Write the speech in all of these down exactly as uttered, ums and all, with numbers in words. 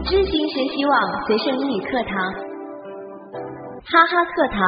知行学习网随身英语课堂，哈哈课堂。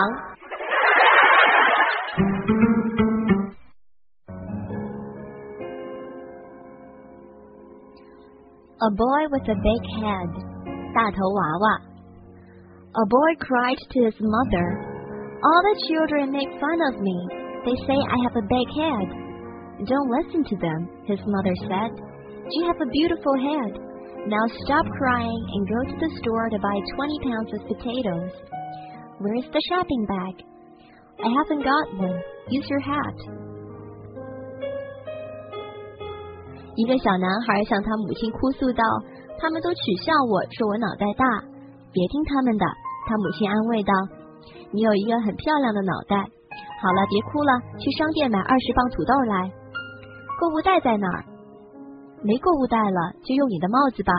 A boy with a big head. 大头娃娃。A boy cried to his mother. All the children make fun of me. They say I have a big head. Don't listen to them, his mother said. You have a beautiful head. Now stop crying and go to the store to buy twenty pounds of potatoes. Where's the shopping bag? I haven't got one. Use your hat. 一个小男孩向他母亲哭诉道：他们都取笑我，说我脑袋大。别听他们的，他母亲安慰道：你有一个很漂亮的脑袋。好了，别哭了，去商店买二十磅土豆来。购物袋在哪儿？没购物袋了，就用你的帽子吧。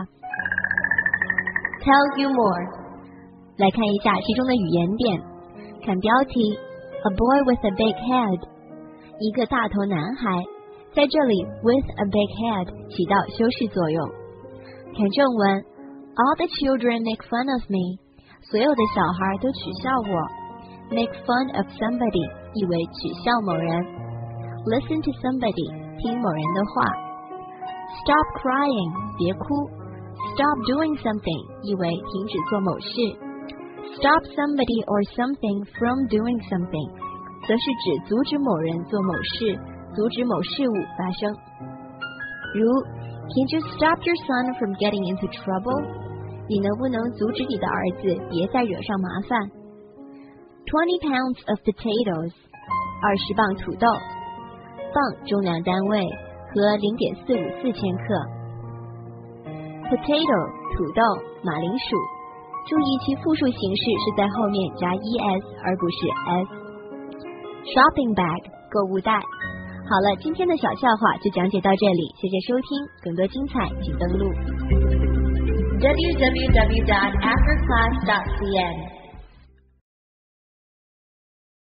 Tell you more. 来看一下其中的语言点。看标题 A boy with a big head. 一个大头男孩。在这里 with a big head 起到修饰作用。看正文 All the children make fun of me. 所有的小孩都取笑我。Make fun of somebody 意为取笑某人。Listen to somebody 听某人的话。Stop crying 别哭。Stop doing something 意为停止做某事。Stop somebody or something from doing something 则是指阻止某人做某事，阻止某事物发生。如 Can't you stop your son from getting into trouble? 你能不能阻止你的儿子别再惹上麻烦？ Twenty pounds of potatoes 二十磅土豆，磅重量单位和 零点四五四千克。Potato 土豆，马铃薯。注意其复数形式是在后面加 es 而不是 s。Shopping bag 购物袋。好了，今天的小笑话就讲解到这里，谢谢收听，更多精彩请登录 w w w dot afterclass dot c n